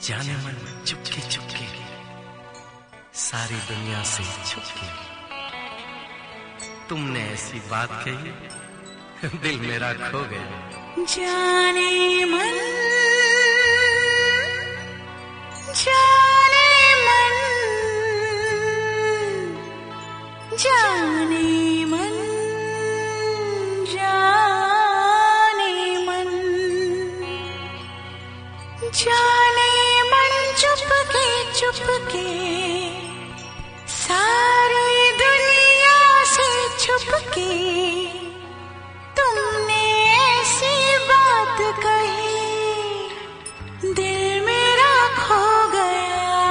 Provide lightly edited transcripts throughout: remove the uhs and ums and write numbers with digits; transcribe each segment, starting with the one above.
जाने मन चुपके चुपके सारी दुनिया से छुपके तुमने ऐसी बात कही दिल मेरा खो गया। जाने मन जाने मन जाने मन जाने मन जाने मन चुपके चुपके सारी दुनिया से छुपके तुमने ऐसी बात कही दिल मेरा खो गया।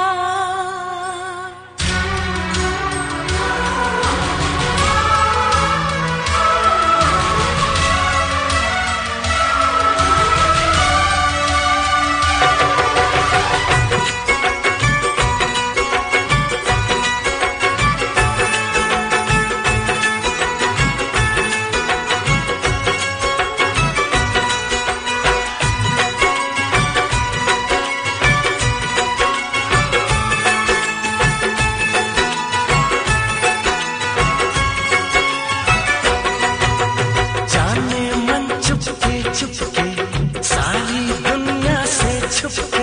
छुपके सारी दुनिया से छुपके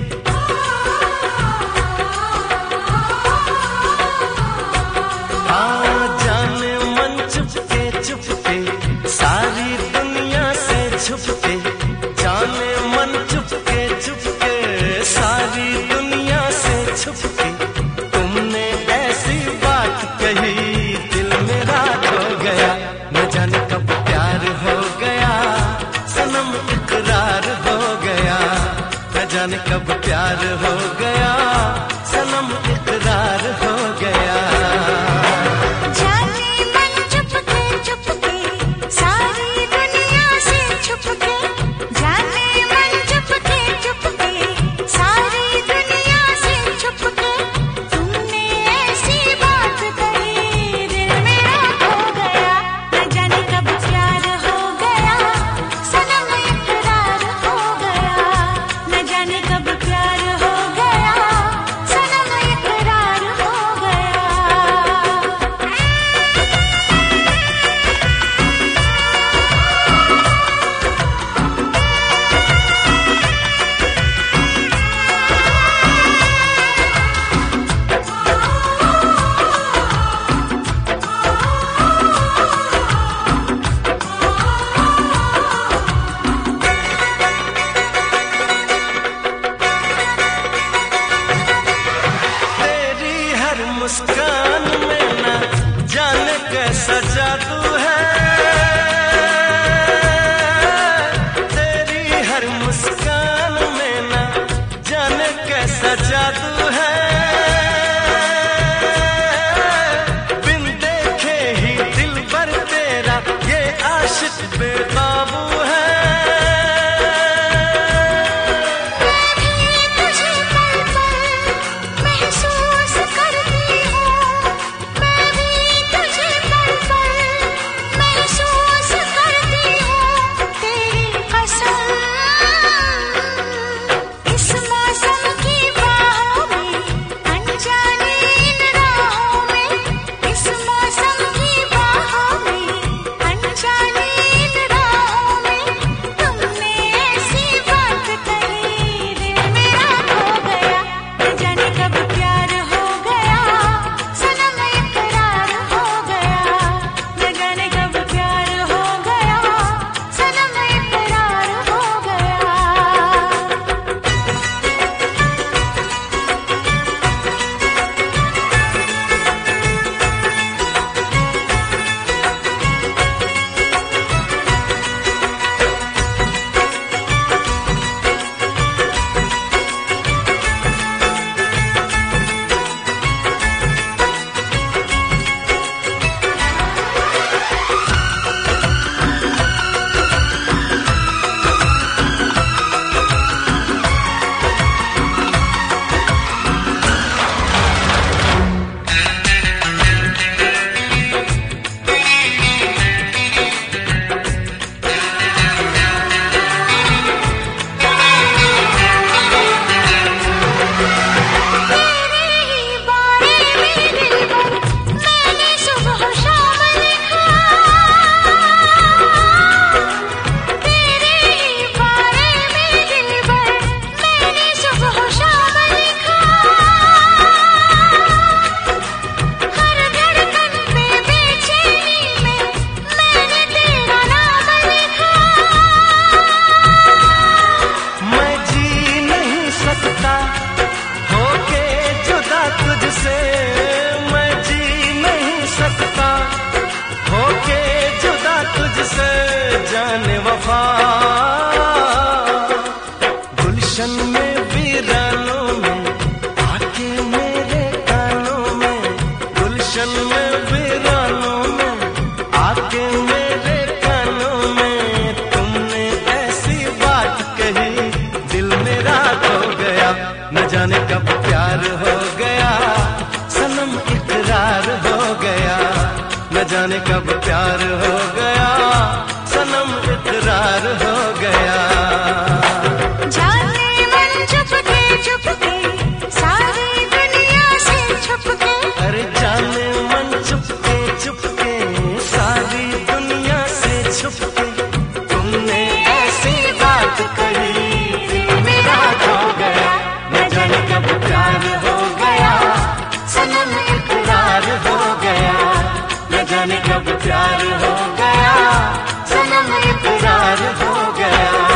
जाने मन चुपके चुपके सारी दुनिया से छुपके जाने मन चुपके चुपके सारी दुनिया से छुपके तुमने ऐसी बात कही दिल मेरा खो गया। न जाने कब प्यार हो गया सनम इकरार हो गया। न जाने कब प्यार हो गया सनम इकरार हो गया। मुस्कान में ना जाने कैसा जादू है तेरी हर मुस्कान में ना जाने कैसा जादू है। बिन देखे ही दिल भर तेरा ये आशिक बेकाबू है। न जाने कब प्यार हो गया, सनम इकरार हो गया। जाने मन चुपके चुपके सारी दुनिया से छुपके, अरे जाने मन चुपके चुपके सारी दुनिया से छुपके, तुमने ऐसी बात कही दिल मेरा खो गया। न जाने कब प्यार हो गया, सनम इकरार हो गया। न जाने कब प्यार हो गया, सनम इकरार हो गया।